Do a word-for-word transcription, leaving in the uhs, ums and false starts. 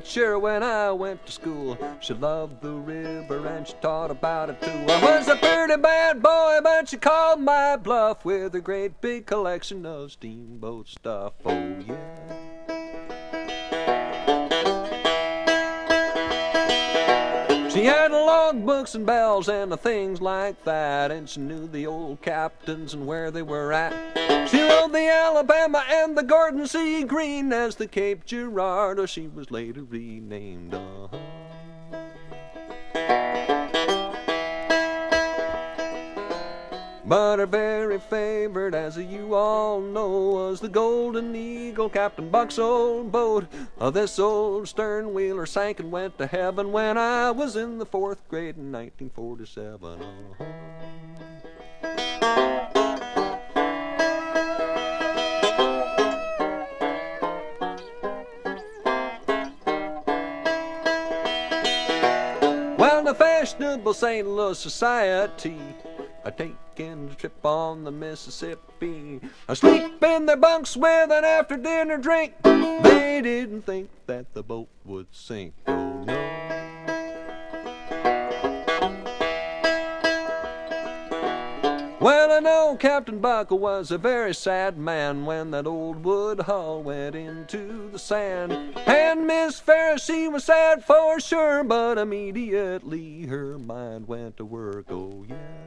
teacher when I went to school. She loved the river and she taught about it too. I was a pretty bad boy, but she called my bluff with a great big collection of steamboat stuff. Oh yeah. She had logbooks and bells and the things like that, and she knew the old captains and where they were at. She rode the Alabama and the Gordon C. Green as the Cape Girardeau, she was later renamed. Uh-huh. But her very favorite, as you all know, was the Golden Eagle, Captain Buck's old boat. Uh, this old stern wheeler sank and went to heaven when I was in the fourth grade in nineteen forty-seven. Uh-huh. Well, the fashionable Saint Louis Society a taking a trip on the Mississippi, a sleep in their bunks with an after-dinner drink. They didn't think that the boat would sink. Oh no. Well, I know Captain Buck was a very sad man when that old wood hull went into the sand. And Miss Ferris, she was sad for sure, but immediately her mind went to work. Oh yeah.